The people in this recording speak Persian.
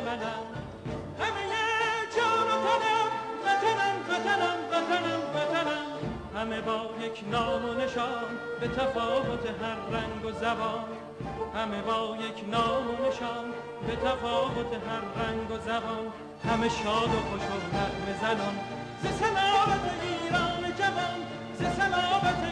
منم، همه جان و تنم وطنم وطنم وطنم وطنم، همه با یک نام و نشان به تفاوت هر رنگ و زبان، همه با یک نام و نشان به تفاوت هر رنگ و زبان، همه شاد و خوش و نغمه زنان ز سلامت ایران جوان، ز سلامت